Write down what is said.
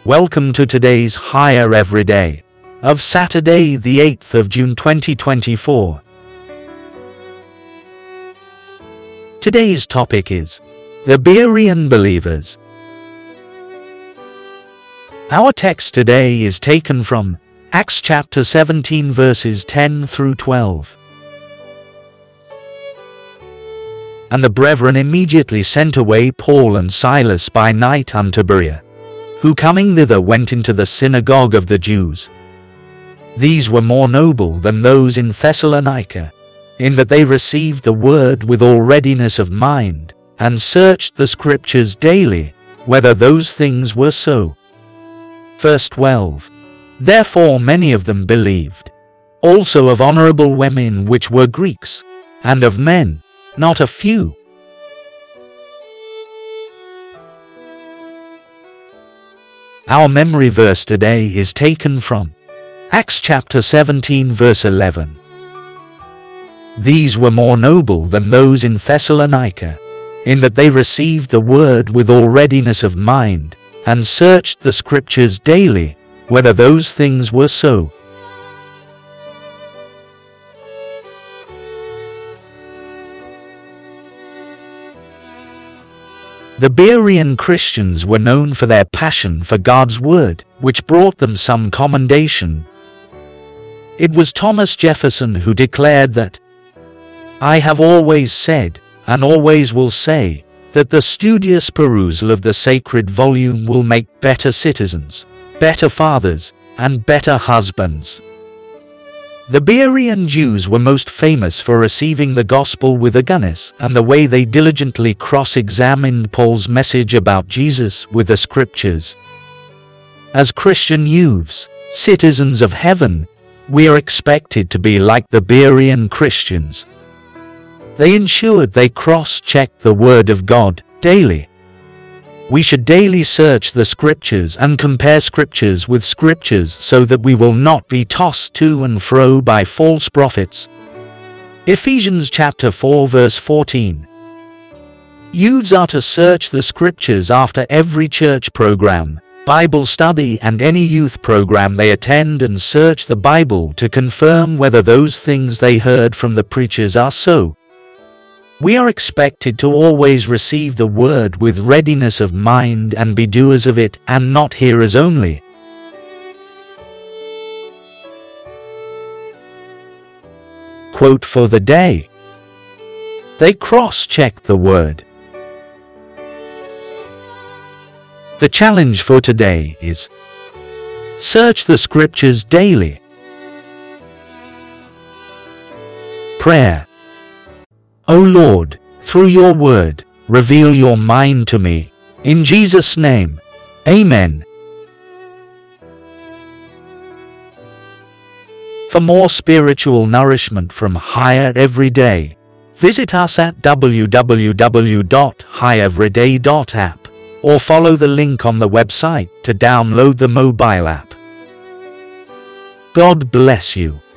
Welcome to today's Higher Everyday of Saturday, the 8th of June 2024. Today's topic is the Berean believers. Our text today is taken from Acts chapter 17 verses 10 through 12. And the brethren immediately sent away Paul and Silas by night unto Berea, who coming thither went into the synagogue of the Jews. These were more noble than those in Thessalonica, in that they received the word with all readiness of mind, and searched the Scriptures daily, whether those things were so. Verse 12. Therefore many of them believed, also of honorable women which were Greeks, and of men, not a few. Our memory verse today is taken from Acts chapter 17 verse 11. These were more noble than those in Thessalonica, in that they received the word with all readiness of mind, and searched the Scriptures daily, whether those things were so. The Berean Christians were known for their passion for God's Word, which brought them some commendation. It was Thomas Jefferson who declared that, "I have always said, and always will say, that the studious perusal of the sacred volume will make better citizens, better fathers, and better husbands." The Berean Jews were most famous for receiving the gospel with eagerness and the way they diligently cross-examined Paul's message about Jesus with the Scriptures. As Christian youths, citizens of heaven, we are expected to be like the Berean Christians. They ensured they cross-checked the Word of God daily. We should daily search the Scriptures and compare Scriptures with Scriptures so that we will not be tossed to and fro by false prophets. Ephesians chapter 4 verse 14. Youths are to search the Scriptures after every church program, Bible study and any youth program they attend, and search the Bible to confirm whether those things they heard from the preachers are so. We are expected to always receive the word with readiness of mind and be doers of it, and not hearers only. Quote for the day. They cross-checked the word. The challenge for today is, search the Scriptures daily. Prayer. O Lord, through your word, reveal your mind to me. In Jesus' name, Amen. For more spiritual nourishment from Higher Everyday, visit us at www.higheveryday.app or follow the link on the website to download the mobile app. God bless you.